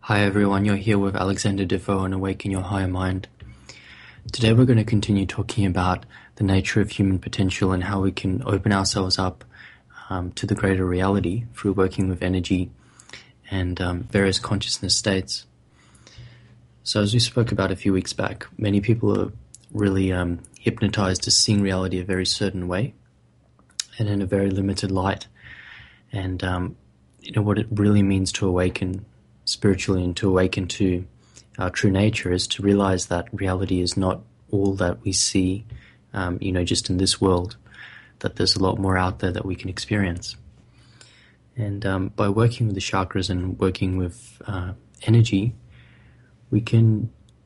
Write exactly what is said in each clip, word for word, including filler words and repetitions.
Hi everyone, you're here with Alexander Defoe on Awaken Your Higher Mind. Today we're going to continue talking about the nature of human potential and how we can open ourselves up um, to the greater reality through working with energy and um, various consciousness states. So as we spoke about a few weeks back, many people are really um, hypnotized to seeing reality a very certain way and in a very limited light. And um, you know what it really means to awaken spiritually and to awaken to our true nature is to realize that reality is not all that we see, um, you know, just in this world, that there's a lot more out there that we can experience. And um, by working with the chakras and working with uh, energy, we can,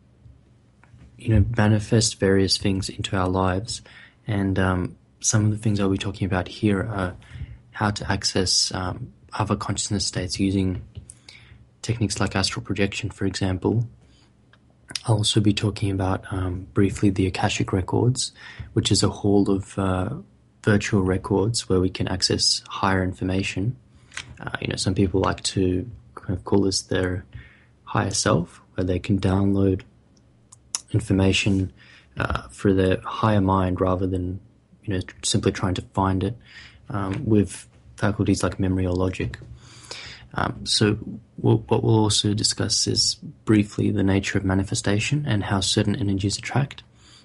you know, manifest various things into our lives. And um, some of the things I'll be talking about here are how to access um, other consciousness states using techniques like astral projection, for example. I'll also be talking about um, briefly the Akashic Records, which is a hall of uh, virtual records where we can access higher information. Uh, you know, some people like to kind of call this their higher self, where they can download information uh, for their higher mind rather than, you know, simply trying to find it um, with faculties like memory or logic. Um, so we'll, what we'll also discuss is briefly the nature of manifestation and how certain energies attract.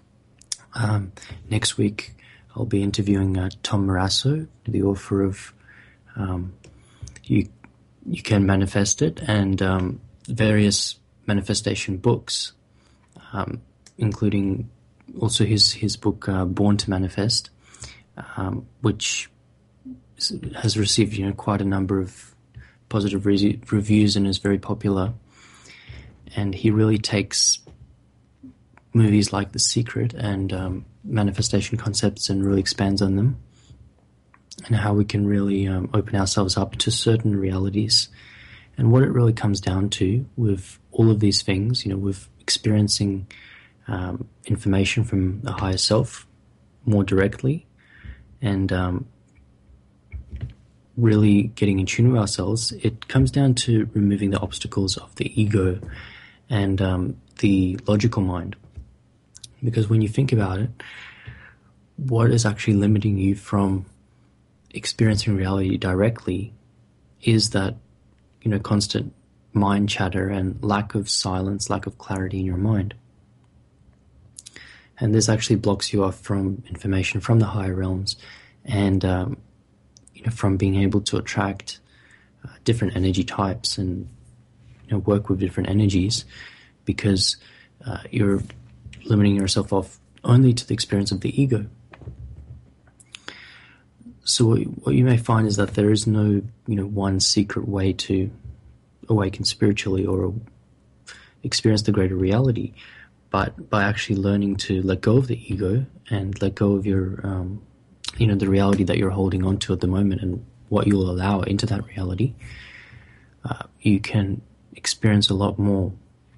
Um, next week, I'll be interviewing uh, Tom Marasso, the author of um, You You Can Manifest It, and um, various manifestation books, um, including also his, his book, uh, Born to Manifest, um, which has received, you know, quite a number of positive re- reviews and is very popular. And he really takes movies like The Secret and um, manifestation concepts and really expands on them and how we can really um, open ourselves up to certain realities. And what it really comes down to with all of these things, you know, with experiencing um, information from the higher self more directly and um, really getting in tune with ourselves, it comes down to removing the obstacles of the ego and um, the logical mind. Because when you think about it, what is actually limiting you from experiencing reality directly is that, you know, constant mind chatter and lack of silence, lack of clarity in your mind. And this actually blocks you off from information from the higher realms and um, you know, from being able to attract uh, different energy types and, you know, work with different energies, because uh, you're limiting yourself off only to the experience of the ego. So what, what you may find is that there is no, you know, one secret way to awaken spiritually or experience the greater reality, but by actually learning to let go of the ego and let go of your um, you know, the reality that you're holding on to at the moment and what you'll allow into that reality, uh, you can experience a lot more.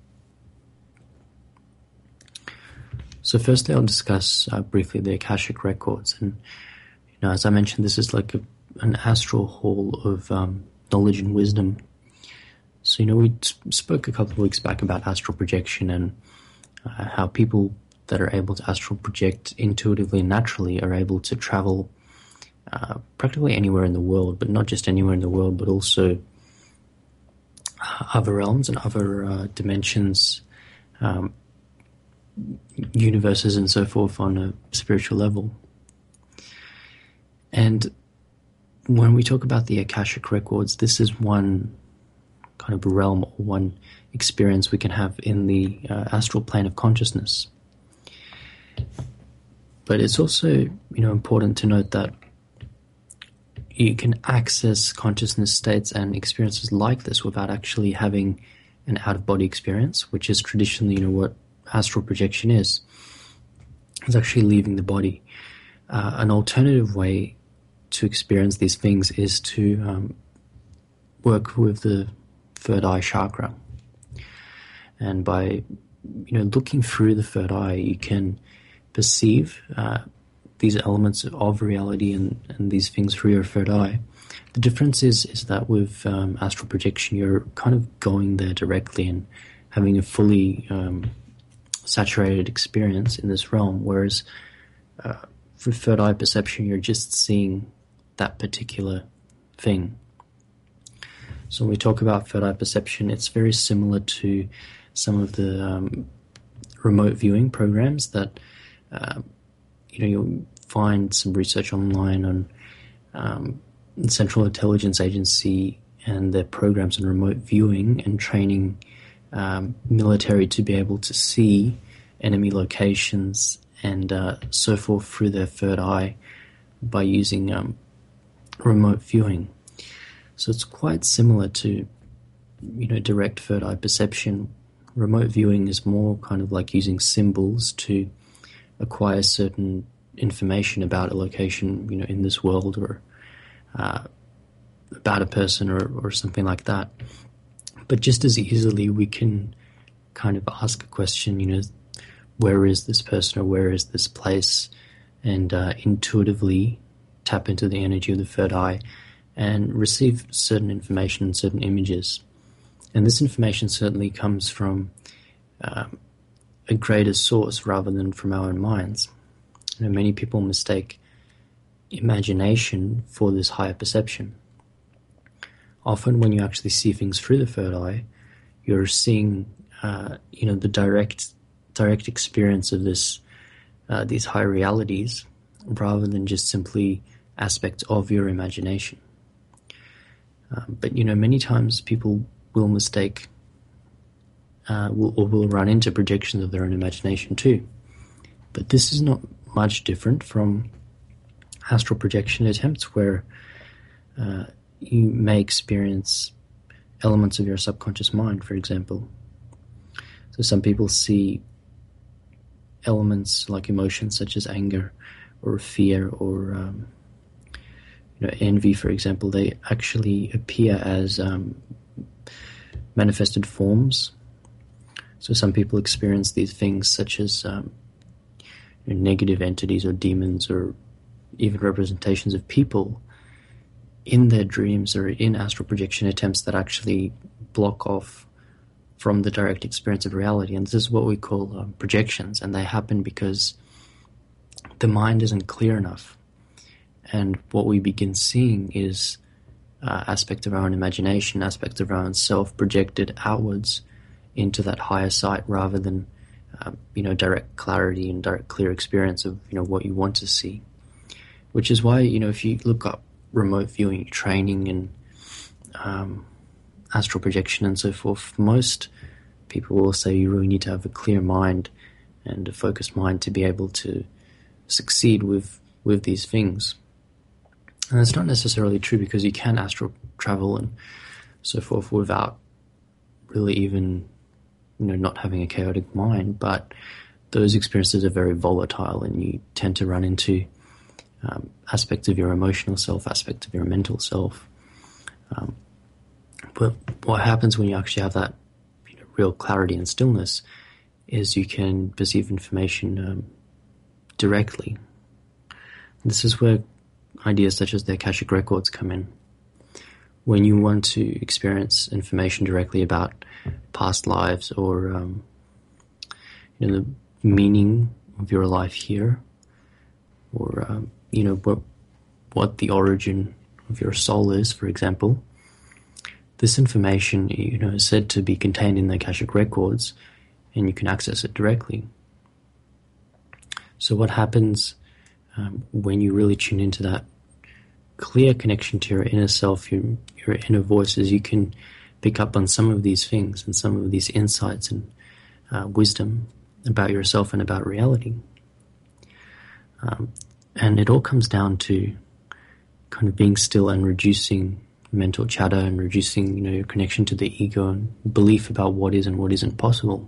So firstly, I'll discuss uh, briefly the Akashic Records. And, you know, as I mentioned, this is like a, an astral hall of um, knowledge and wisdom. So, you know, we spoke a couple of weeks back about astral projection and uh, how people that are able to astral project intuitively and naturally are able to travel uh, practically anywhere in the world, but not just anywhere in the world, but also other realms and other uh, dimensions, um, universes and so forth on a spiritual level. And when we talk about the Akashic Records, this is one kind of realm or one experience we can have in the uh, astral plane of consciousness. But it's also, you know, important to note that you can access consciousness states and experiences like this without actually having an out-of-body experience, which is traditionally, you know, what astral projection is. It's actually leaving the body. Uh, an alternative way to experience these things is to um, work with the third eye chakra. And by, you know, looking through the third eye, you can perceive uh, these elements of reality and, and these things through your third eye The difference is is that with um, astral projection, you're kind of going there directly and having a fully um, saturated experience in this realm, whereas uh, for third eye perception, you're just seeing that particular thing. So when we talk about third eye perception, it's very similar to some of the um, remote viewing programs that uh, you know you'll find some research online on um, the Central Intelligence Agency and their programs on remote viewing and training um, military to be able to see enemy locations and uh, so forth through their third eye by using um, remote viewing. So it's quite similar to, you know, direct third eye perception. Remote viewing is more kind of like using symbols to acquire certain information about a location, you know, in this world, or uh, about a person, or, or something like that. But just as easily, we can kind of ask a question, you know, where is this person, or where is this place, and uh, intuitively tap into the energy of the third eye and receive certain information and certain images. And this information certainly comes from um, a greater source rather than from our own minds. You know, many people mistake imagination for this higher perception. Often when you actually see things through the third eye, you're seeing uh, you know, the direct direct experience of this uh, these higher realities, rather than just simply aspects of your imagination. Um, but, you know, many times people will mistake uh, will, or will run into projections of their own imagination too. But this is not much different from astral projection attempts, where uh, you may experience elements of your subconscious mind, for example. So some people see elements like emotions such as anger or fear or um, you know, envy, for example. They actually appear as um, manifested forms. So some people experience these things such as um, you know, negative entities or demons, or even representations of people in their dreams or in astral projection attempts that actually block off from the direct experience of reality. And this is what we call um, projections, and they happen because the mind isn't clear enough. And what we begin seeing is uh, aspects of our own imagination, aspects of our own self projected outwards into that higher sight, rather than um, you know, direct clarity and direct clear experience of, you know, what you want to see. Which is why, you know, if you look up remote viewing training and um, astral projection and so forth, most people will say you really need to have a clear mind and a focused mind to be able to succeed with with these things. And it's not necessarily true, because you can astral travel and so forth without really even, you know, not having a chaotic mind. But those experiences are very volatile, and you tend to run into um, aspects of your emotional self, aspects of your mental self. Um, but what happens when you actually have that, you know, real clarity and stillness is you can perceive information um, directly. This is where ideas such as the Akashic Records come in. When you want to experience information directly about past lives, or um, you know, the meaning of your life here, or um, you know, what what the origin of your soul is, for example, this information, you know, is said to be contained in the Akashic Records, and you can access it directly. So what happens um, when you really tune into that clear connection to your inner self, your, your inner voices, you can pick up on some of these things and some of these insights and uh, wisdom about yourself and about reality. Um, and it all comes down to kind of being still and reducing mental chatter and reducing, you know, your connection to the ego and belief about what is and what isn't possible.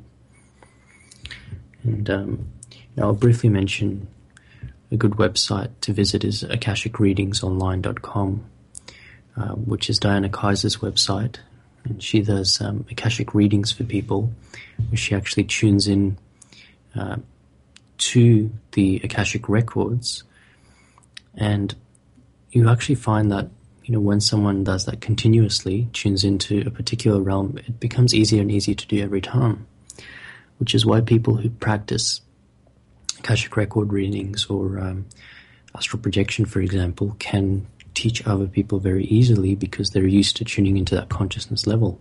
And um, you know, I'll briefly mention a good website to visit is akashic readings online dot com, uh, which is Diana Kaiser's website. And she does um, Akashic readings for people, where she actually tunes in uh, to the Akashic Records. And you actually find that, you know, when someone does that continuously, tunes into a particular realm, it becomes easier and easier to do every time, which is why people who practice Akashic record readings or um, astral projection, for example, can teach other people very easily because they're used to tuning into that consciousness level.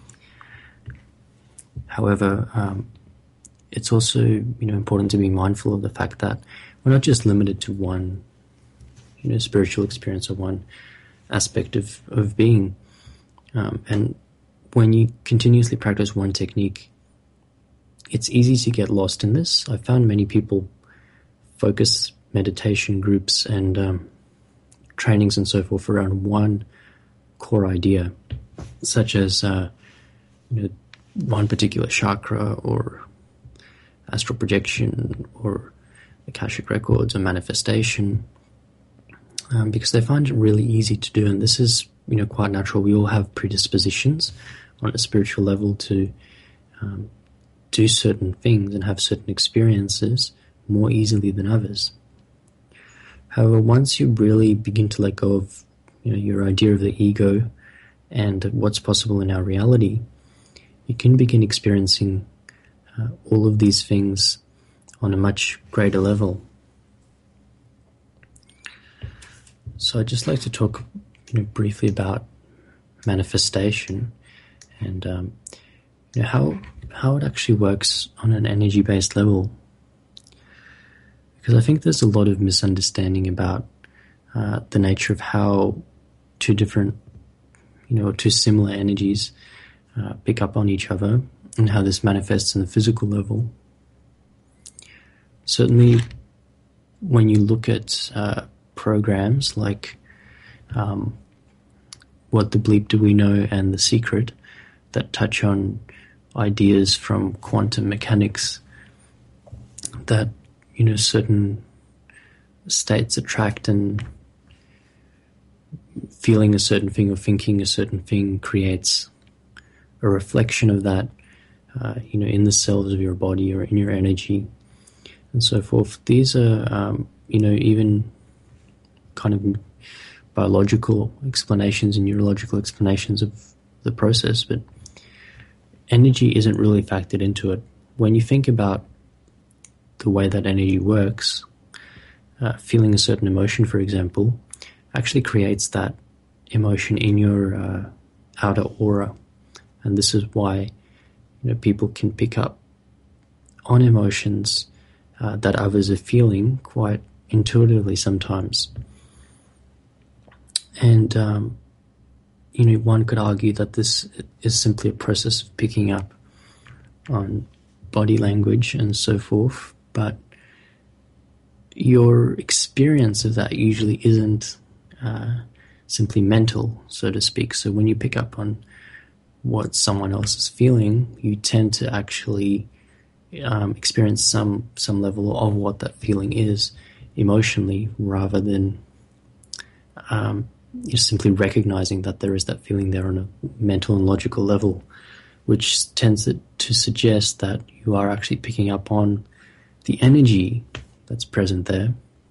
However, um, it's also, you know, important to be mindful of the fact that we're not just limited to one, you know, spiritual experience or one aspect of, of being. Um, and when you continuously practice one technique, it's easy to get lost in this. I've found many people focus meditation groups and um, trainings and so forth around one core idea, such as uh, you know, one particular chakra or astral projection or Akashic records or manifestation, um, because they find it really easy to do. And this is, you know, quite natural. We all have predispositions on a spiritual level to um, do certain things and have certain experiences more easily than others. However, once you really begin to let go of, you know, your idea of the ego and what's possible in our reality, you can begin experiencing uh, all of these things on a much greater level. So I'd just like to talk, you know, briefly about manifestation and um, you know, how how it actually works on an energy-based level. Because I think there's a lot of misunderstanding about uh, the nature of how two different, you know, two similar energies uh, pick up on each other and how this manifests in the physical level. Certainly, when you look at uh, programs like um, What the Bleep Do We Know and The Secret that touch on ideas from quantum mechanics that, you know, certain states attract, and feeling a certain thing or thinking a certain thing creates a reflection of that, uh, you know, in the cells of your body or in your energy and so forth. These are, um, you know, even kind of biological explanations and neurological explanations of the process, but energy isn't really factored into it. When you think about the way that energy works, uh, feeling a certain emotion, for example, actually creates that emotion in your uh, outer aura. And this is why, you know, people can pick up on emotions uh, that others are feeling quite intuitively sometimes. And, um, you know, one could argue that this is simply a process of picking up on body language and so forth, but your experience of that usually isn't uh, simply mental, so to speak. So when you pick up on what someone else is feeling, you tend to actually um, experience some some level of what that feeling is emotionally, rather than um, you're simply recognizing that there is that feeling there on a mental and logical level, which tends to, to suggest that you are actually picking up on the energy that's present there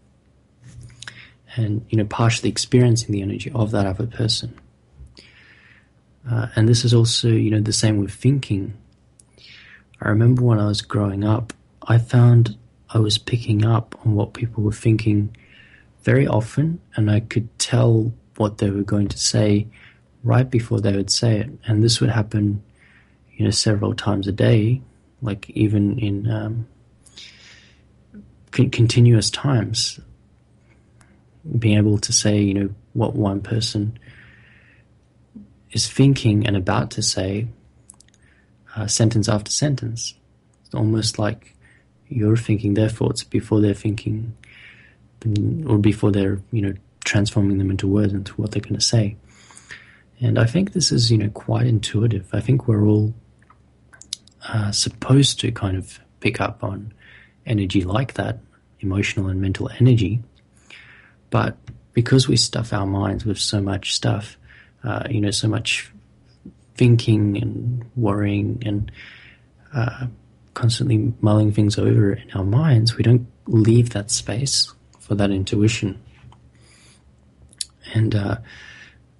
and, you know, partially experiencing the energy of that other person. Uh, and this is also, you know, the same with thinking. I remember when I was growing up, I found I was picking up on what people were thinking very often, and I could tell what they were going to say right before they would say it. And this would happen, you know, several times a day, like even in um, con- continuous times, being able to say, you know, what one person is thinking and about to say, uh, sentence after sentence. It's almost like you're thinking their thoughts before they're thinking, or before they're, you know, transforming them into words, into what they're going to say. And I think this is, you know, quite intuitive. I think we're all uh, supposed to kind of pick up on energy like that, emotional and mental energy. But because we stuff our minds with so much stuff, uh, you know, so much thinking and worrying and uh, constantly mulling things over in our minds, we don't leave that space for that intuition. And uh,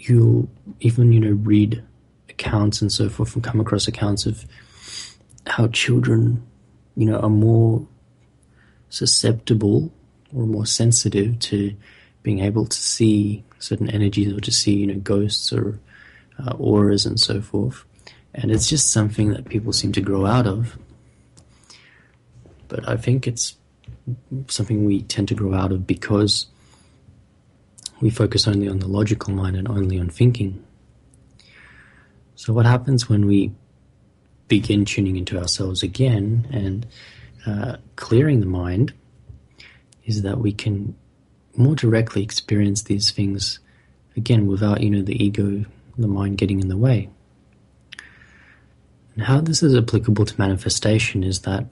you'll even, you know, read accounts and so forth and come across accounts of how children, you know, are more susceptible or more sensitive to being able to see certain energies or to see, you know, ghosts or uh, auras and so forth. And it's just something that people seem to grow out of. But I think it's something we tend to grow out of because we focus only on the logical mind and only on thinking. So what happens when we begin tuning into ourselves again and uh, clearing the mind is that we can more directly experience these things again without, you know, the ego, the mind getting in the way. And how this is applicable to manifestation is that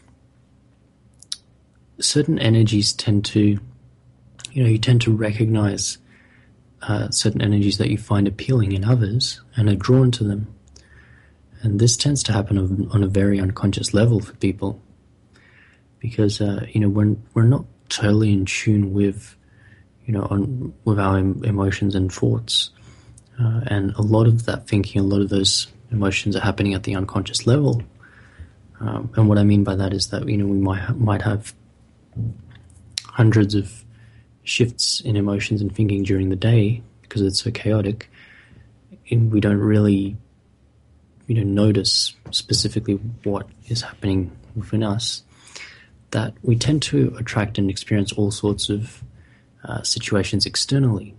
certain energies tend to, you know, you tend to recognize uh, certain energies that you find appealing in others and are drawn to them. And this tends to happen on, on a very unconscious level for people because, uh, you know, we're, we're not totally in tune with, you know, on, with our em- emotions and thoughts. Uh, and a lot of that thinking, a lot of those emotions are happening at the unconscious level. Um, and what I mean by that is that, you know, we might ha- might have hundreds of shifts in emotions and thinking during the day because it's so chaotic, and we don't really, you know, notice specifically what is happening within us, that we tend to attract and experience all sorts of uh, situations externally.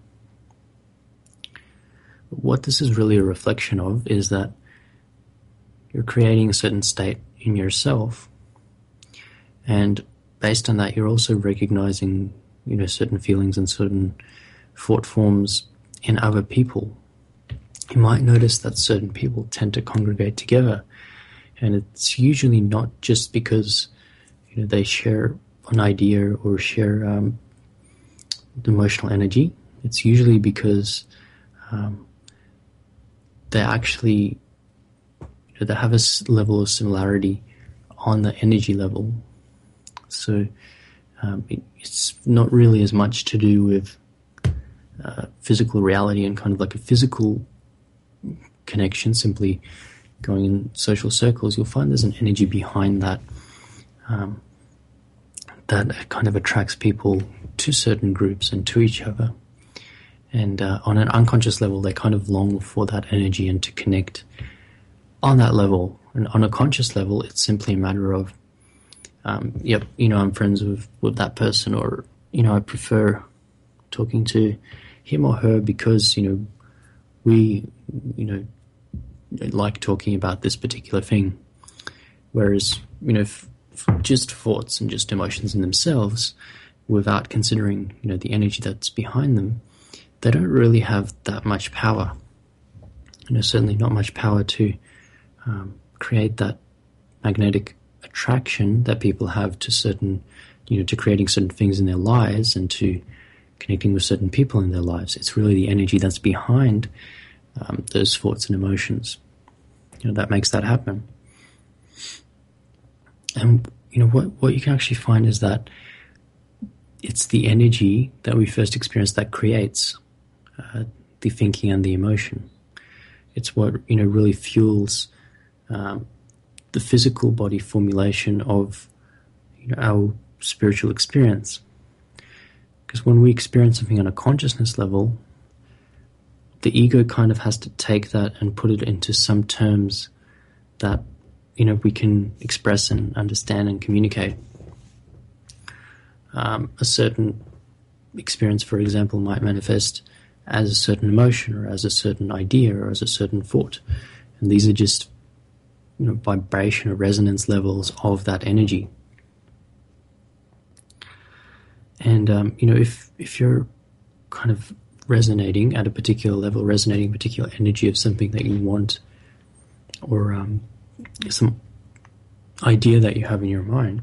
What this is really a reflection of is that you're creating a certain state in yourself, and based on that, you're also recognizing, you know, certain feelings and certain thought forms in other people. You might notice that certain people tend to congregate together, and it's usually not just because, you know, they share an idea or share um, emotional energy. It's usually because um, they actually, you know, they have a level of similarity on the energy level. So um, it, it's not really as much to do with uh, physical reality and kind of like a physical connection, simply going in social circles. You'll find there's an energy behind that um, that kind of attracts people to certain groups and to each other. And uh, on an unconscious level, they kind of long for that energy and to connect on that level. And on a conscious level, it's simply a matter of, um, yep, you know, I'm friends with, with that person, or, you know, I prefer talking to him or her because, you know, we, you know, like talking about this particular thing. Whereas, you know, f- f- just thoughts and just emotions in themselves, without considering, you know, the energy that's behind them, they don't really have that much power. You know, certainly not much power to um, create that magnetic attraction that people have to certain, you know, to creating certain things in their lives and to connecting with certain people in their lives. It's really the energy that's behind um, those thoughts and emotions, you know, that makes that happen. And, you know, what, what you can actually find is that it's the energy that we first experience that creates uh, the thinking and the emotion. It's what, you know, really fuels um, the physical body formulation of, you know, our spiritual experience. Because when we experience something on a consciousness level, the ego kind of has to take that and put it into some terms that, you know, we can express and understand and communicate. Um, a certain experience, for example, might manifest as a certain emotion or as a certain idea or as a certain thought. And these are just, you know, vibration or resonance levels of that energy. And, um, you know, if, if you're kind of resonating at a particular level, resonating particular energy of something that you want, or um, some idea that you have in your mind,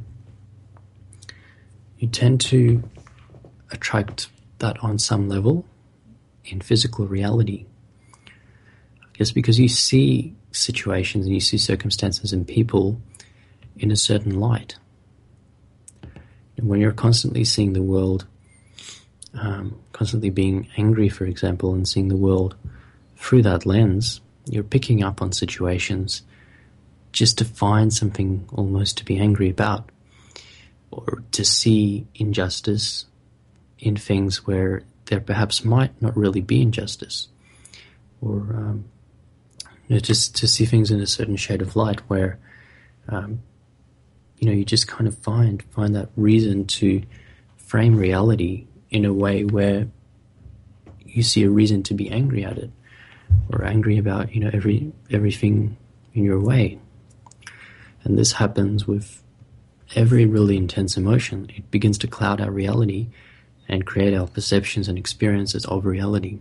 you tend to attract that on some level in physical reality. I guess because you see situations and you see circumstances and people in a certain light. And when you're constantly seeing the world um, constantly being angry, for example, and seeing the world through that lens, you're picking up on situations just to find something almost to be angry about, or to see injustice in things where there perhaps might not really be injustice, or um, you know, just to see things in a certain shade of light where um, you know you just kind of find find that reason to frame reality in a way where you see a reason to be angry at it, or angry about you know every everything in your way. And this happens with every really intense emotion. It begins to cloud our reality and create our perceptions and experiences of reality.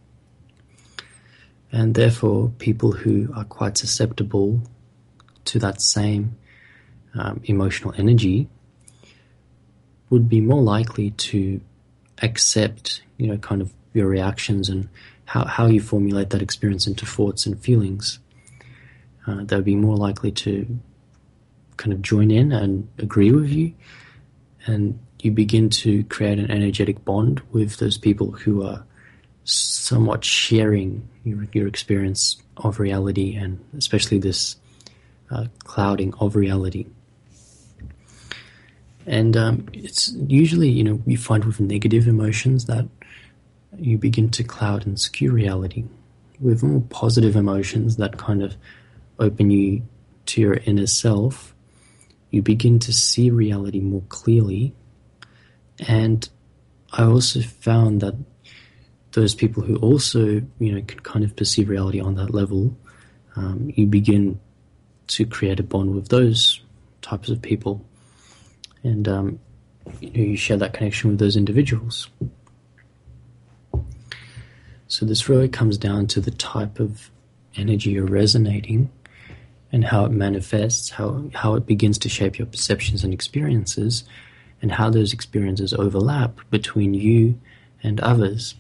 And therefore, people who are quite susceptible to that same um, emotional energy would be more likely to accept, you know, kind of your reactions and how, how you formulate that experience into thoughts and feelings. Uh, they'll be more likely to kind of join in and agree with you, and you begin to create an energetic bond with those people who are somewhat sharing your, your experience of reality, and especially this uh, clouding of reality. And um, it's usually, you know, you find with negative emotions that you begin to cloud and skew reality. With more positive emotions that kind of open you to your inner self, you begin to see reality more clearly. And I also found that those people who also, you know, can kind of perceive reality on that level, um, you begin to create a bond with those types of people. And um, you know, you share that connection with those individuals. So this really comes down to the type of energy you're resonating and how it manifests, how, how it begins to shape your perceptions and experiences, and how those experiences overlap between you and others.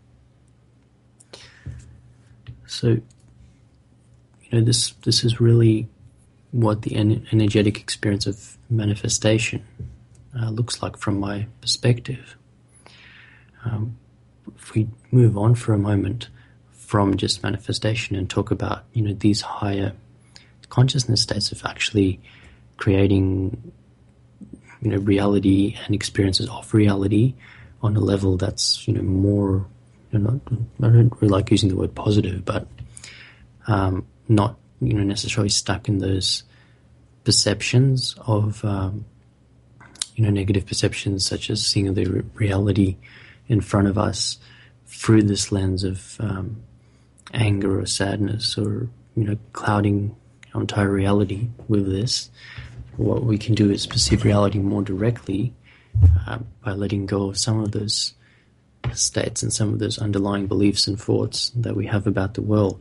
So, you know, this this is really what the en- energetic experience of manifestation uh, looks like from my perspective. Um, if we move on for a moment from just manifestation and talk about, you know, these higher consciousness states of actually creating, you know, reality and experiences of reality on a level that's, you know, more, you know, not, I don't really like using the word positive, but um, not, you know, necessarily stuck in those perceptions of, um, you know, negative perceptions, such as seeing the re- reality in front of us through this lens of um, anger or sadness, or, you know, clouding our entire reality with this. What we can do is perceive reality more directly uh, by letting go of some of those states and some of those underlying beliefs and thoughts that we have about the world.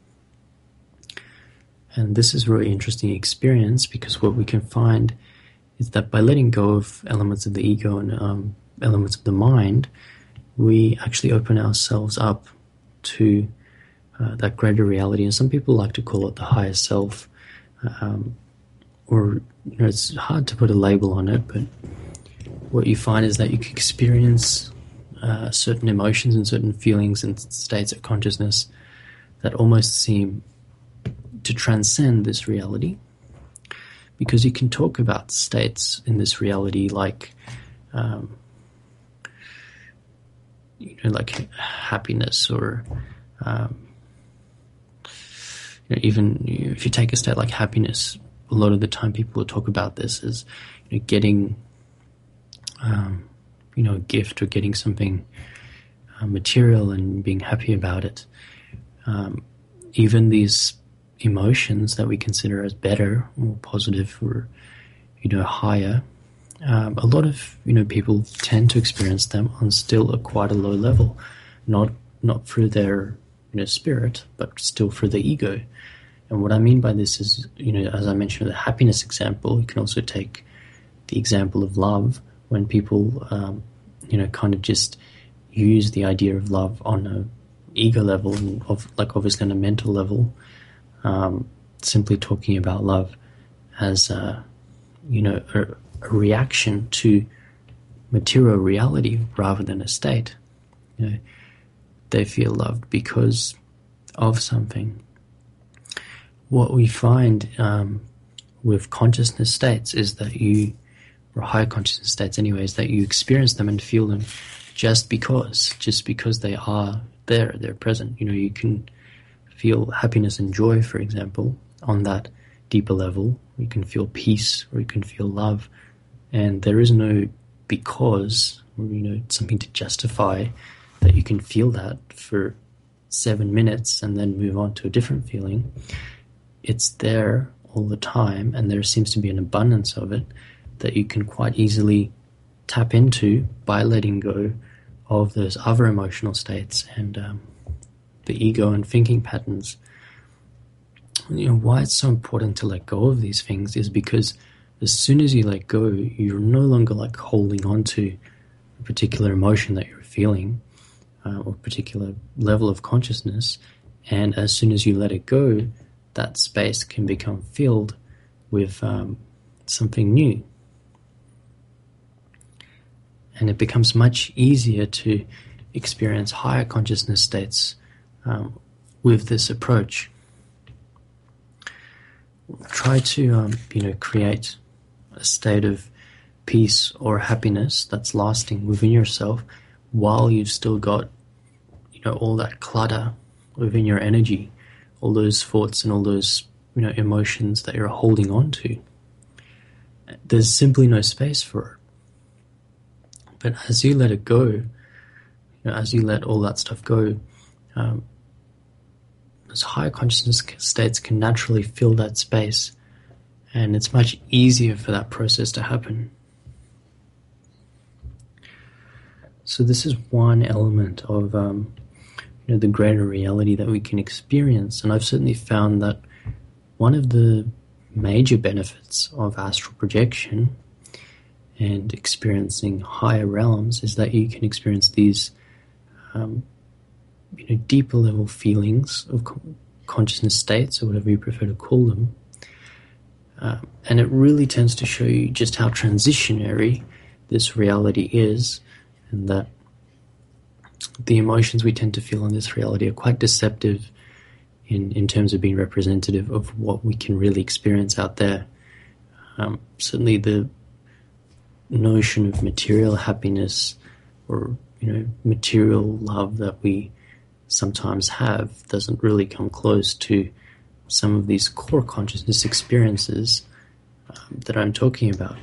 And this is a really interesting experience, because what we can find is that by letting go of elements of the ego and um, elements of the mind, we actually open ourselves up to uh, that greater reality. And some people like to call it the higher self, um, or, you know, it's hard to put a label on it, but what you find is that you can experience uh, certain emotions and certain feelings and states of consciousness that almost seem to transcend this reality, because you can talk about states in this reality like, um, you know, like happiness, or um, you know, even if you take a state like happiness, a lot of the time people will talk about this as, you know, getting, um, you know, a gift, or getting something uh, material and being happy about it. Um, even these emotions that we consider as better, more positive, or, you know, higher, um, a lot of, you know, people tend to experience them on still a quite a low level, not not through their, you know, spirit, but still through the ego. And what I mean by this is, you know, as I mentioned, the happiness example, you can also take the example of love, when people, um, you know, kind of just use the idea of love on a ego level, and of, like, obviously on a mental level, um, simply talking about love as, uh, you know, a, a reaction to material reality rather than a state. You know, they feel loved because of something. What we find um, with consciousness states is that you, or higher consciousness states anyways, that you experience them and feel them just because, just because they are there, they're present. You know, you can feel happiness and joy, for example, on that deeper level. You can feel peace, or you can feel love, and there is no because, or, you know, something to justify that you can feel that for seven minutes and then move on to a different feeling. It's there all the time, and there seems to be an abundance of it that you can quite easily tap into by letting go of those other emotional states and um, the ego and thinking patterns. You know, why it's so important to let go of these things is because as soon as you let go, you're no longer like holding on to a particular emotion that you're feeling uh, or a particular level of consciousness. And as soon as you let it go, that space can become filled with um, something new. And it becomes much easier to experience higher consciousness states um, with this approach. Try to, um, you know, create a state of peace or happiness that's lasting within yourself while you've still got, you know, all that clutter within your energy, all those thoughts and all those, you know, emotions that you're holding on to. There's simply no space for it. But as you let it go, you know, as you let all that stuff go, um, those higher consciousness states can naturally fill that space, and it's much easier for that process to happen. So this is one element of um, you know, the greater reality that we can experience, and I've certainly found that one of the major benefits of astral projection and experiencing higher realms is that you can experience these um, you know, deeper level feelings of con- consciousness states, or whatever you prefer to call them. Uh, and it really tends to show you just how transitionary this reality is, and that the emotions we tend to feel in this reality are quite deceptive in, in terms of being representative of what we can really experience out there. Um, certainly the notion of material happiness or, you know, material love that we sometimes have doesn't really come close to some of these core consciousness experiences um, that I'm talking about.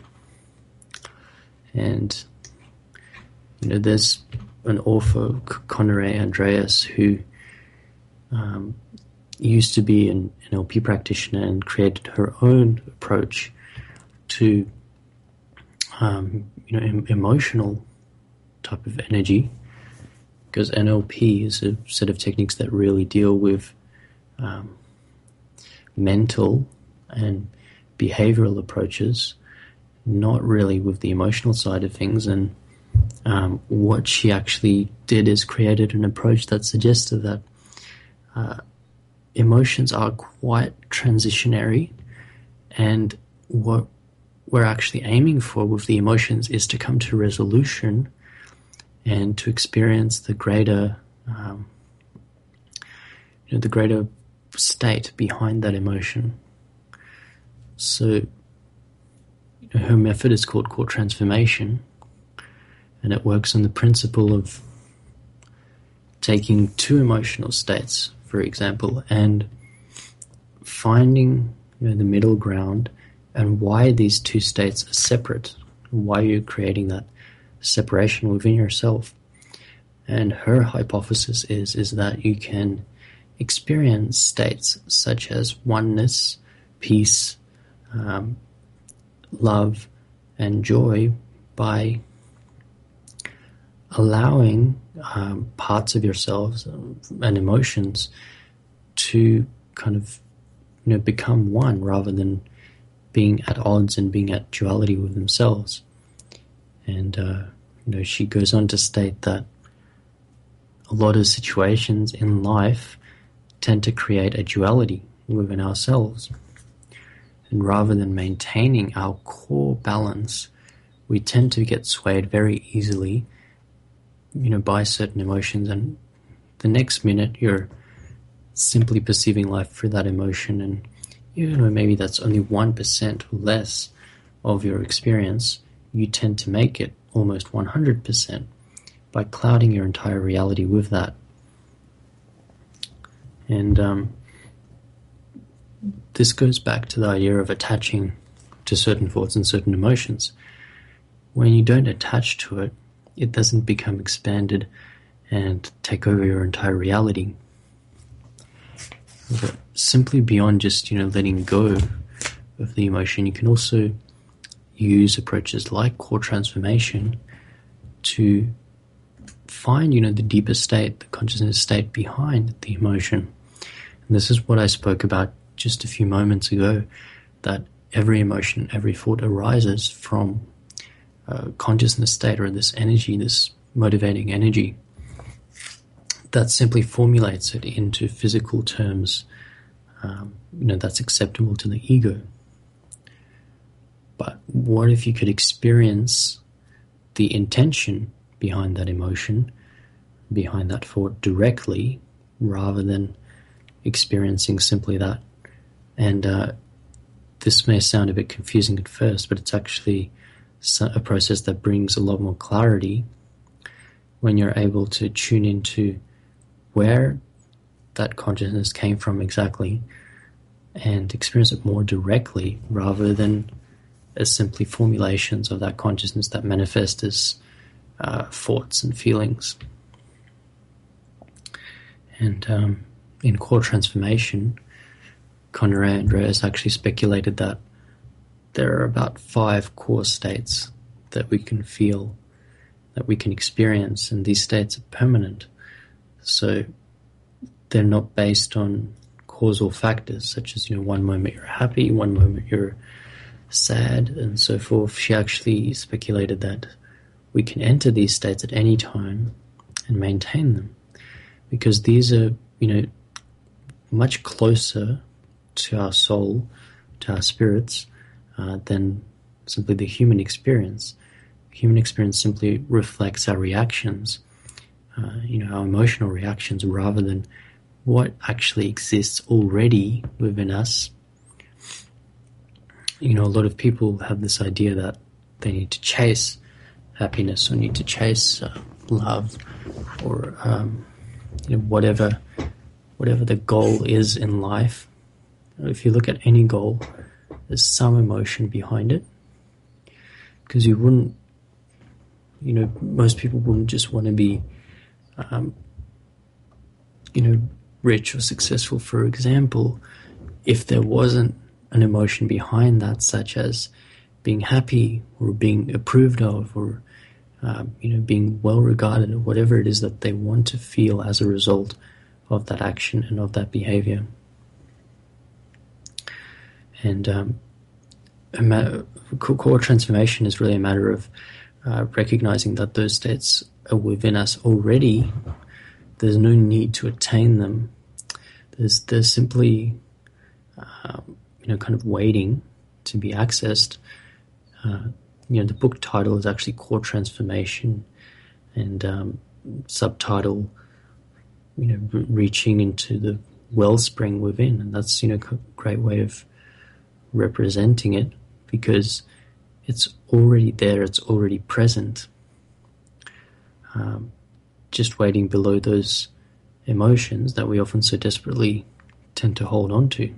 And, you know, there's an author, Conrad Andreas, who um, used to be an N L P practitioner and created her own approach to Um, you know, em- emotional type of energy, because N L P is a set of techniques that really deal with um, mental and behavioral approaches, not really with the emotional side of things. And um, what she actually did is created an approach that suggested that uh, emotions are quite transitionary, and what we're actually aiming for with the emotions is to come to resolution and to experience the greater, um, you know, the greater state behind that emotion. So, you know, her method is called core transformation, and it works on the principle of taking two emotional states, for example, and finding, you know, the middle ground, and why these two states are separate, why you're creating that separation within yourself. And her hypothesis is, is that you can experience states such as oneness, peace, um, love, and joy by allowing um, parts of yourselves and emotions to kind of, you know, become one rather than being at odds and being at duality with themselves. And, uh, you know, she goes on to state that a lot of situations in life tend to create a duality within ourselves. And rather than maintaining our core balance we tend to get swayed very easily, you know, by certain emotions, and the next minute you're simply perceiving life through that emotion, and you know, maybe that's only one percent or less of your experience. You tend to make it almost one hundred percent by clouding your entire reality with that. And um, this goes back to the idea of attaching to certain thoughts and certain emotions. When you don't attach to it, it doesn't become expanded and take over your entire reality. But simply beyond just, you know, letting go of the emotion, you can also use approaches like core transformation to find, you know, the deeper state, the consciousness state behind the emotion. And this is what I spoke about just a few moments ago, that every emotion, every thought arises from a consciousness state, or this energy, this motivating energy that simply formulates it into physical terms, um, you know, that's acceptable to the ego. But what if you could experience the intention behind that emotion, behind that thought directly, rather than experiencing simply that? And uh, this may sound a bit confusing at first, but it's actually a process that brings a lot more clarity when you're able to tune into where that consciousness came from exactly and experience it more directly, rather than as simply formulations of that consciousness that manifest as uh, thoughts and feelings. And um, in core transformation, Conrad Andreas actually speculated that there are about five core states that we can feel, that we can experience, and these states are permanent. So they're not based on causal factors, such as, you know, one moment you're happy, one moment you're sad, and so forth. She actually speculated that we can enter these states at any time and maintain them, because these are, you know, much closer to our soul, to our spirits, uh, than simply the human experience. Human experience simply reflects our reactions, uh, you know, our emotional reactions, rather than what actually exists already within us. You know, a lot of people have this idea that they need to chase happiness, or need to chase uh, love, or um, you know, whatever whatever the goal is in life. If you look at any goal, there's some emotion behind it, because you wouldn't, you know, most people wouldn't just want to be, um, you know, rich or successful, for example, if there wasn't an emotion behind that, such as being happy or being approved of, or um, you know, being well regarded, or whatever it is that they want to feel as a result of that action and of that behavior. And um, a matter, core transformation is really a matter of uh, recognizing that those states are within us already. There's no need to attain them. There's there's simply um, you know, kind of waiting to be accessed. Uh, you know, the book title is actually Core Transformation, and um, subtitle, you know, re- reaching into the wellspring within, and that's, you know, a great way of representing it, because it's already there, it's already present, um, just waiting below those emotions that we often so desperately tend to hold on to.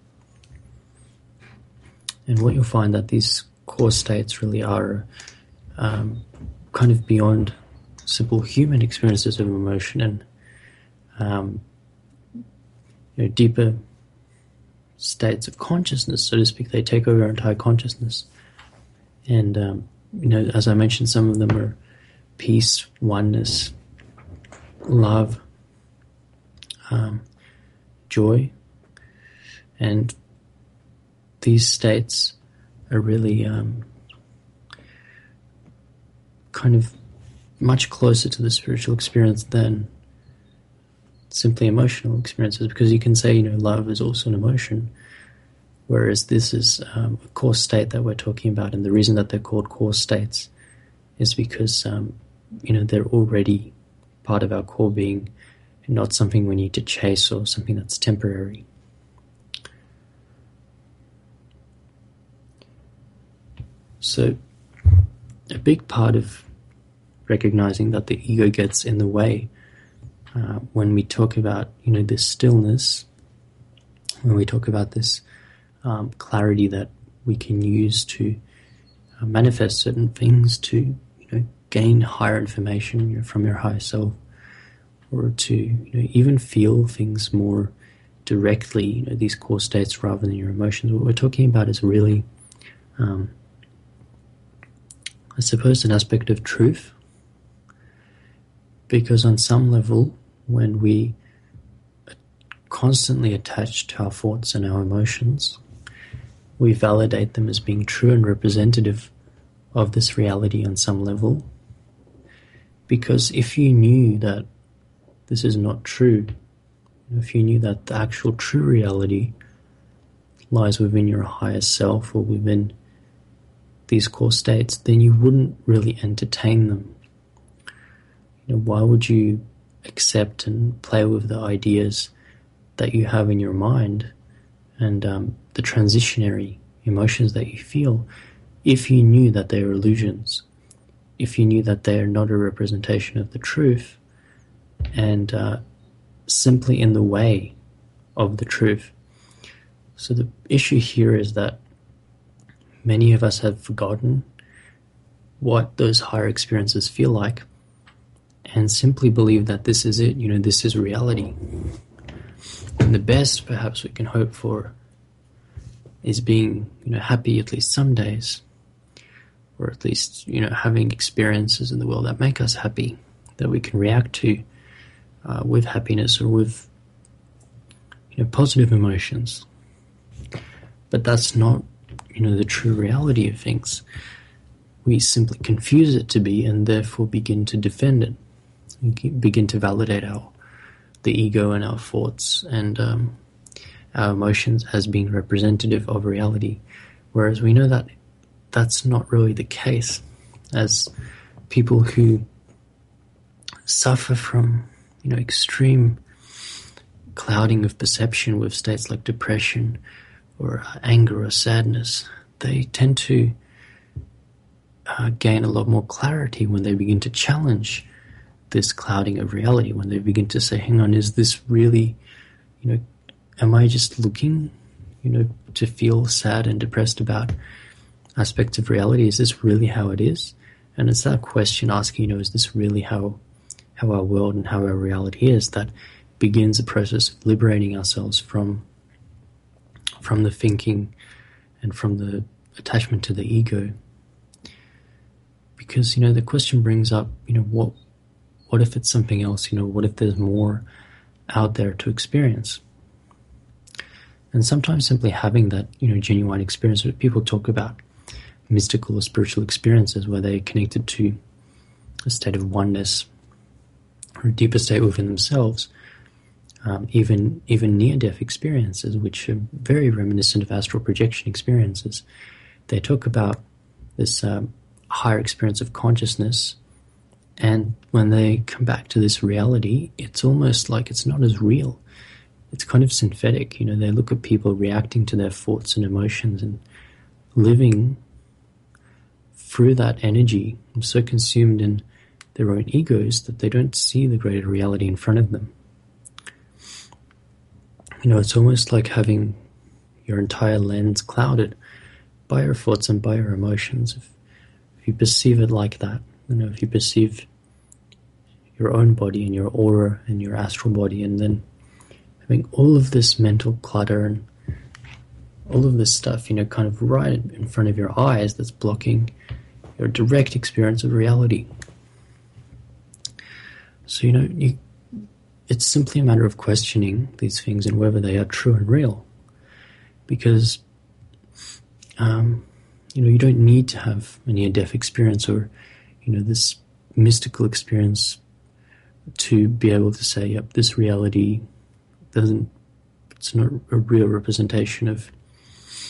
And what you'll find that these core states really are um, kind of beyond simple human experiences of emotion, and um, you know, deeper states of consciousness, so to speak. They take over our entire consciousness. And, um, you know, as I mentioned, some of them are peace, oneness, love, um, joy. And these states are really um, kind of much closer to the spiritual experience than simply emotional experiences, because you can say, you know, love is also an emotion, Whereas this is um, a core state that we're talking about, and the reason that they're called core states is because um, you know they're already part of our core being, and not something we need to chase or something that's temporary. So, a big part of recognizing that the ego gets in the way uh, when we talk about you know this stillness, when we talk about this Um, clarity that we can use to uh, manifest certain things, to you know gain higher information you know, from your higher self, or to you know even feel things more directly. You know these core states rather than your emotions. What we're talking about is really, um, I suppose, an aspect of truth, because on some level, when we are constantly attached to our thoughts and our emotions, we validate them as being true and representative of this reality on some level. Because if you knew that this is not true, if you knew that the actual true reality lies within your higher self or within these core states, then you wouldn't really entertain them. You know, why would you accept and play with the ideas that you have in your mind and um, the transitionary emotions that you feel, if you knew that they are illusions, if you knew that they are not a representation of the truth, and uh, simply in the way of the truth? So the issue here is that many of us have forgotten what those higher experiences feel like, and simply believe that this is it, you know, this is reality. And the best perhaps we can hope for is being, you know, happy at least some days, or at least, you know, having experiences in the world that make us happy, that we can react to uh, with happiness or with, you know, positive emotions. But that's not, you know, the true reality of things. We simply confuse it to be, and therefore begin to defend it, and begin to validate our the ego and our thoughts and um, our emotions as being representative of reality, whereas we know that that's not really the case. As people who suffer from, you know, extreme clouding of perception with states like depression or uh, anger or sadness, they tend to uh, gain a lot more clarity when they begin to challenge this clouding of reality, when they begin to say, hang on, is this really, you know, am I just looking, you know, to feel sad and depressed about aspects of reality? Is this really how it is? And it's that question asking, you know, is this really how how our world and how our reality is, that begins a process of liberating ourselves from from the thinking and from the attachment to the ego. Because, you know, the question brings up, you know, what what if it's something else? You know, what if there's more out there to experience? And sometimes simply having that, you know, genuine experience that people talk about, mystical or spiritual experiences where they're connected to a state of oneness or a deeper state within themselves, um, even even near-death experiences, which are very reminiscent of astral projection experiences. They talk about this um, higher experience of consciousness, and when they come back to this reality, it's almost like it's not as real. It's kind of synthetic. You know, they look at people reacting to their thoughts and emotions and living through that energy, so consumed in their own egos that they don't see the greater reality in front of them. You know, it's almost like having your entire lens clouded by your thoughts and by your emotions. If, if you perceive it like that, you know, if you perceive your own body and your aura and your astral body, and then having all of this mental clutter and all of this stuff, you know, kind of right in front of your eyes that's blocking your direct experience of reality. So, you know, you, it's simply a matter of questioning these things and whether they are true and real. Because, um, you know, you don't need to have a near-death experience or, you know, this mystical experience to be able to say, yep, this reality doesn't, it's not a real representation of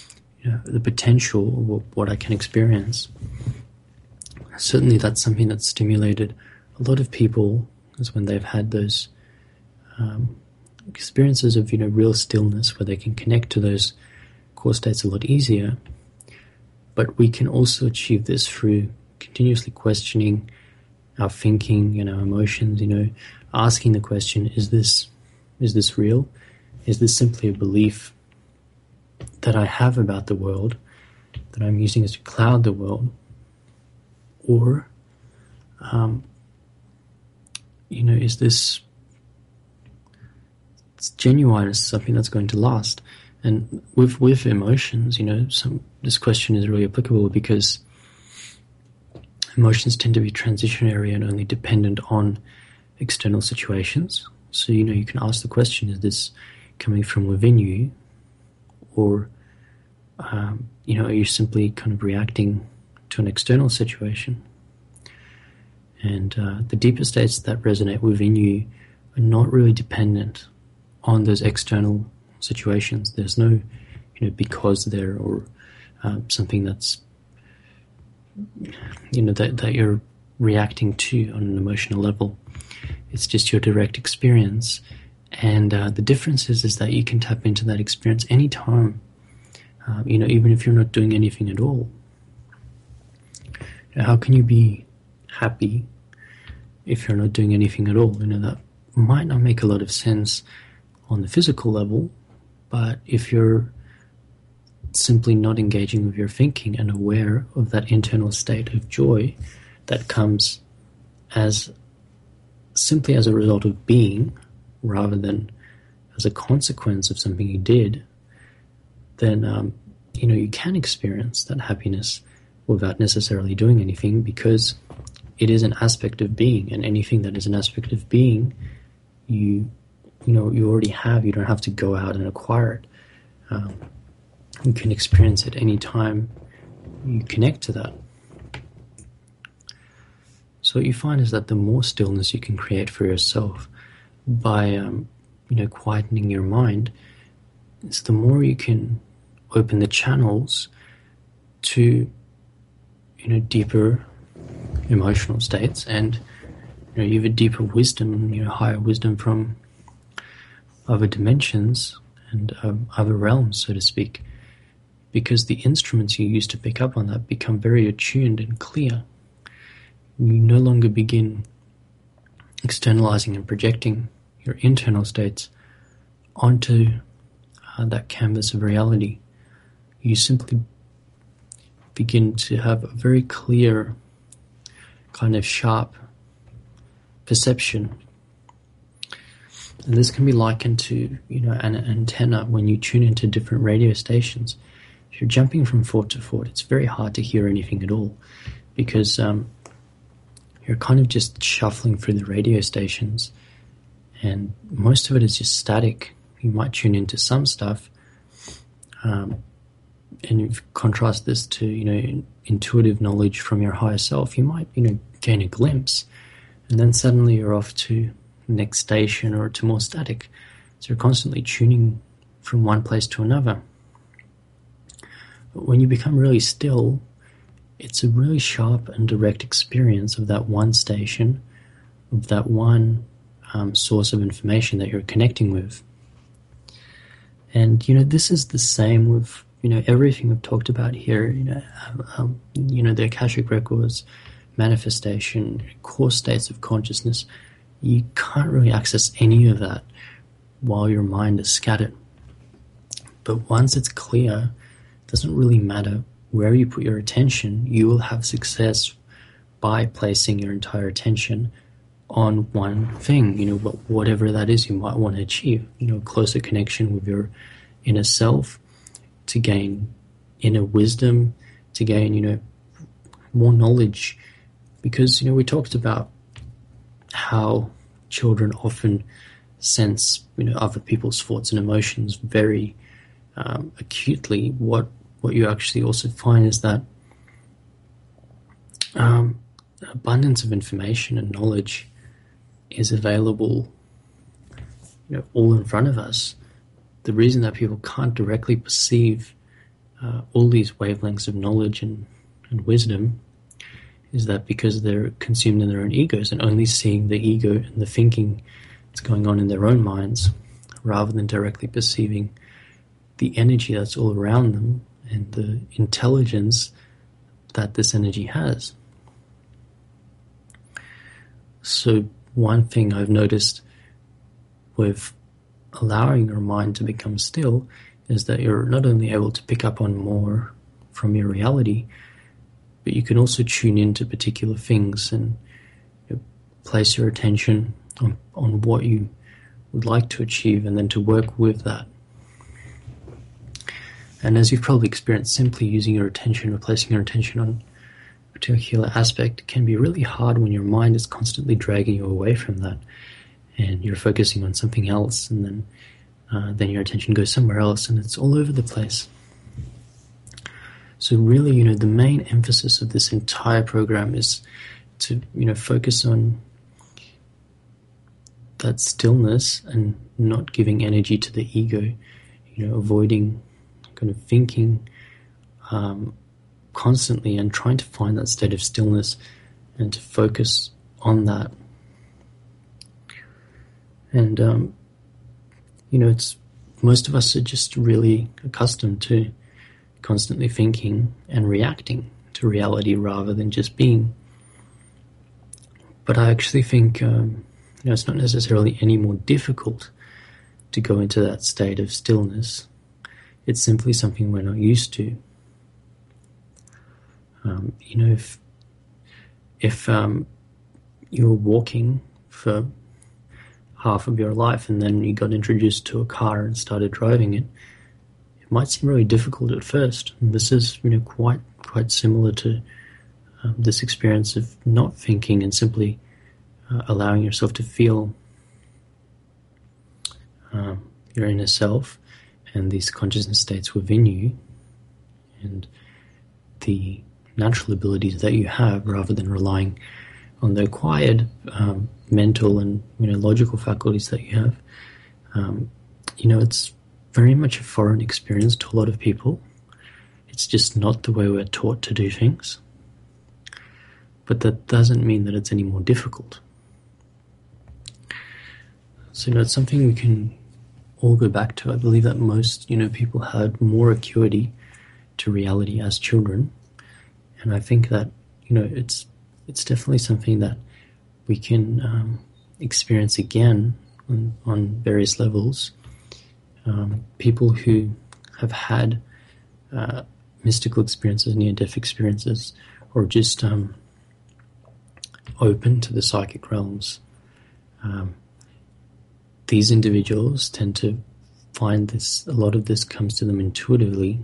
you know, the potential of what I can experience. Certainly that's something that's stimulated a lot of people, is when they've had those um, experiences of, you know, real stillness, where they can connect to those core states a lot easier. But we can also achieve this through continuously questioning our thinking and our emotions, you know, asking the question, is this is this real? Is this simply a belief that I have about the world, that I'm using to cloud the world? Or, um, you know, is this it's genuine, is something that's going to last? And with with emotions, you know, some this question is really applicable because emotions tend to be transitionary and only dependent on external situations. So, you know, you can ask the question, is this coming from within you? Or, um, you know, are you simply kind of reacting to an external situation? And uh, the deeper states that resonate within you are not really dependent on those external situations. There's no, you know, because there, or uh, something that's, you know, that, that you're reacting to on an emotional level. It's just your direct experience. And uh, the difference is, is that you can tap into that experience anytime, uh, you know, even if you're not doing anything at all. You know, how can you be happy if you're not doing anything at all? You know, that might not make a lot of sense on the physical level, but if you're simply not engaging with your thinking and aware of that internal state of joy that comes as simply as a result of being, rather than as a consequence of something you did, then um, you know, you can experience that happiness without necessarily doing anything, because it is an aspect of being, and anything that is an aspect of being, you you know, you already have. You don't have to go out and acquire it. Um, you can experience it any time you connect to that. So what you find is that the more stillness you can create for yourself by, um, you know, quietening your mind, it's the more you can open the channels to, you know, deeper emotional states, and, you know, you have a deeper wisdom, you know, higher wisdom from other dimensions and um, other realms, so to speak, because the instruments you use to pick up on that become very attuned and clear. You no longer begin externalizing and projecting your internal states onto uh, that canvas of reality. You simply begin to have a very clear, kind of sharp perception. And this can be likened to, you know, an antenna when you tune into different radio stations. If you're jumping from fort to fort, it's very hard to hear anything at all, because um, you're kind of just shuffling through the radio stations, and most of it is just static. You might tune into some stuff, um, and if you contrast this to, you know, intuitive knowledge from your higher self, you might, you know, gain a glimpse, and then suddenly you're off to the next station or to more static. So you're constantly tuning from one place to another. But when you become really still, it's a really sharp and direct experience of that one station, of that one um, source of information that you're connecting with. And, you know, this is the same with, you know, everything we've talked about here, you know, um, you know, the Akashic records, manifestation, core states of consciousness. You can't really access any of that while your mind is scattered. But once it's clear, it doesn't really matter where you put your attention, you will have success by placing your entire attention on one thing, you know, whatever that is you might want to achieve, you know, closer connection with your inner self, to gain inner wisdom, to gain, you know, more knowledge. Because, you know, we talked about how children often sense, you know, other people's thoughts and emotions very um, acutely. What what you actually also find is that um, abundance of information and knowledge is available, you know, all in front of us. The reason that people can't directly perceive uh, all these wavelengths of knowledge and, and wisdom is that because they're consumed in their own egos and only seeing the ego and the thinking that's going on in their own minds, rather than directly perceiving the energy that's all around them and the intelligence that this energy has. So one thing I've noticed with allowing your mind to become still is that you're not only able to pick up on more from your reality, but you can also tune into particular things and, you know, place your attention on, on what you would like to achieve and then to work with that. And as you've probably experienced, simply using your attention or placing your attention on a particular aspect can be really hard when your mind is constantly dragging you away from that and you're focusing on something else, and then uh, then your attention goes somewhere else and it's all over the place. So really, you know, the main emphasis of this entire program is to, you know, focus on that stillness and not giving energy to the ego, you know, avoiding kind of thinking um, constantly and trying to find that state of stillness and to focus on that. And, um, you know, it's most of us are just really accustomed to constantly thinking and reacting to reality rather than just being. But I actually think, um, you know, it's not necessarily any more difficult to go into that state of stillness. It's simply something we're not used to. Um, you know, if if um, you were walking for half of your life and then you got introduced to a car and started driving it, it might seem really difficult at first. And this is, you know, quite quite similar to um, this experience of not thinking and simply uh, allowing yourself to feel um, your inner self and these consciousness states within you and the natural abilities that you have, rather than relying on the acquired um, mental and, you know, logical faculties that you have. Um, you know, it's very much a foreign experience to a lot of people. It's just not the way we're taught to do things. But that doesn't mean that it's any more difficult. So, you know, it's something we can all go back to. I believe that most, you know, people had more acuity to reality as children. And I think that, you know, it's it's definitely something that we can um, experience again on, on various levels. Um, people who have had uh, mystical experiences, near-death experiences, or just um, open to the psychic realms, um, these individuals tend to find this, a lot of this comes to them intuitively.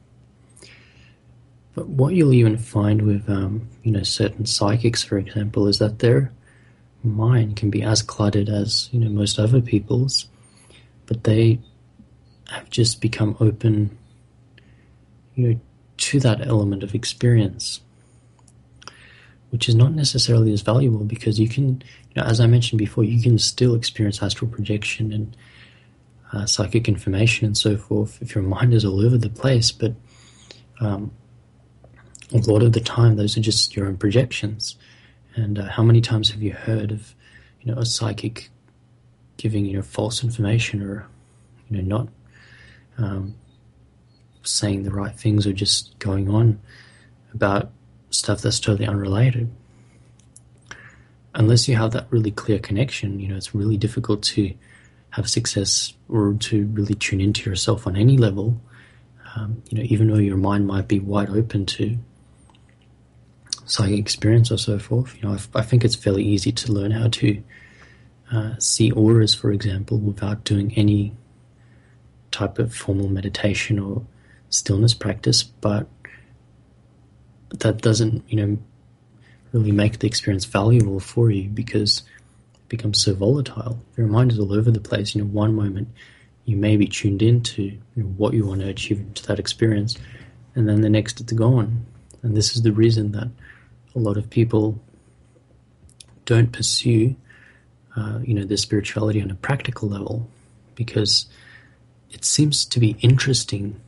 But what you'll even find with, um, you know, certain psychics, for example, is that their mind can be as cluttered as, you know, most other people's, but they have just become open, you know, to that element of experience, which is not necessarily as valuable because you can, you know, as I mentioned before, you can still experience astral projection and uh, psychic information and so forth if your mind is all over the place, but um, a lot of the time those are just your own projections. And uh, how many times have you heard of, you know, a psychic giving, you know, false information or, you know, not um, saying the right things or just going on about stuff that's totally unrelated? Unless you have that really clear connection, you know, it's really difficult to have success or to really tune into yourself on any level. Um, you know, even though your mind might be wide open to psychic experience or so forth, you know, I, I think it's fairly easy to learn how to uh, see auras, for example, without doing any type of formal meditation or stillness practice, but that doesn't, you know, really make the experience valuable for you because it becomes so volatile. Your mind is all over the place. You know, one moment you may be tuned into, you know, what you want to achieve into that experience, and then the next it's gone. And this is the reason that a lot of people don't pursue, uh, you know, their spirituality on a practical level, because it seems to be interesting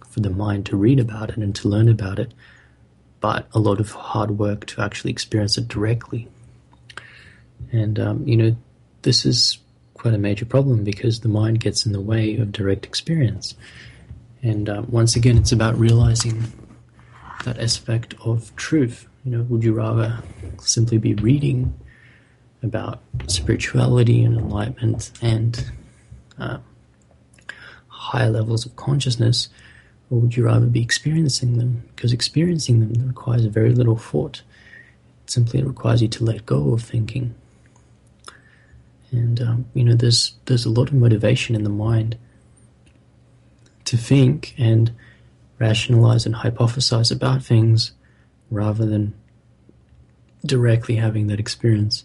for the mind to read about it and to learn about it, but a lot of hard work to actually experience it directly. And, um, you know, this is quite a major problem because the mind gets in the way of direct experience. And um, once again, it's about realizing that aspect of truth. You know, would you rather simply be reading about spirituality and enlightenment and uh, higher levels of consciousness, or would you rather be experiencing them? Because experiencing them requires very little thought. It simply requires you to let go of thinking. And, um, you know, there's there's a lot of motivation in the mind to think and rationalize and hypothesize about things rather than directly having that experience.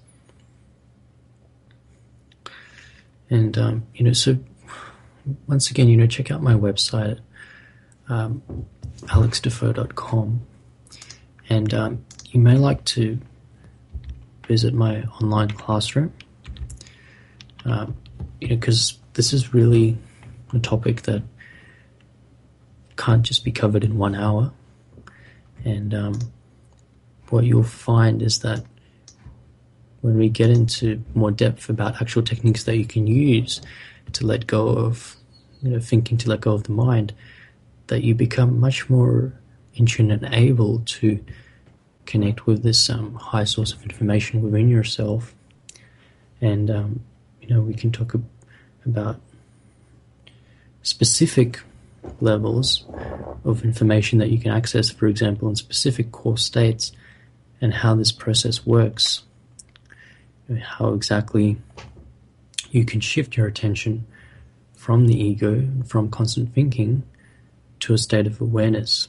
And, um, you know, so once again, you know, check out my website, um, alex defoe dot com. And um, you may like to visit my online classroom, um, you know, because this is really a topic that can't just be covered in one hour. And um, what you'll find is that when we get into more depth about actual techniques that you can use to let go of, you know, thinking, to let go of the mind, that you become much more in tune and able to connect with this um, high source of information within yourself. And, um, you know, we can talk ab- about specific levels of information that you can access, for example, in specific core states, and how this process works, how exactly you can shift your attention from the ego, from constant thinking, to a state of awareness.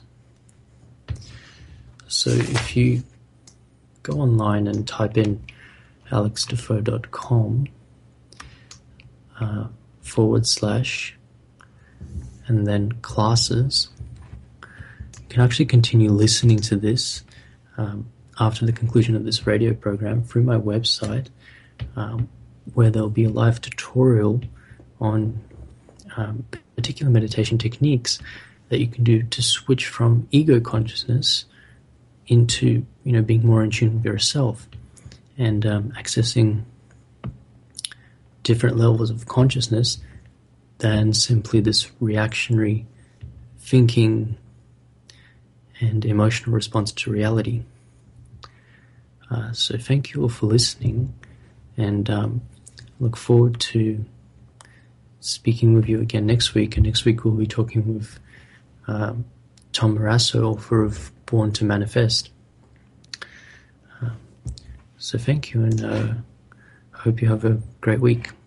So if you go online and type in alex defoe dot com uh, forward slash and then classes, you can actually continue listening to this um, after the conclusion of this radio program through my website, um, where there'll be a live tutorial on um, particular meditation techniques that you can do to switch from ego consciousness into, you know, being more in tune with yourself and um, accessing different levels of consciousness than simply this reactionary thinking and emotional response to reality. Uh, so thank you all for listening, and um, look forward to speaking with you again next week. And next week we'll be talking with um, Tom Marasso, author of Born to Manifest. Um, so thank you, and uh, I hope you have a great week.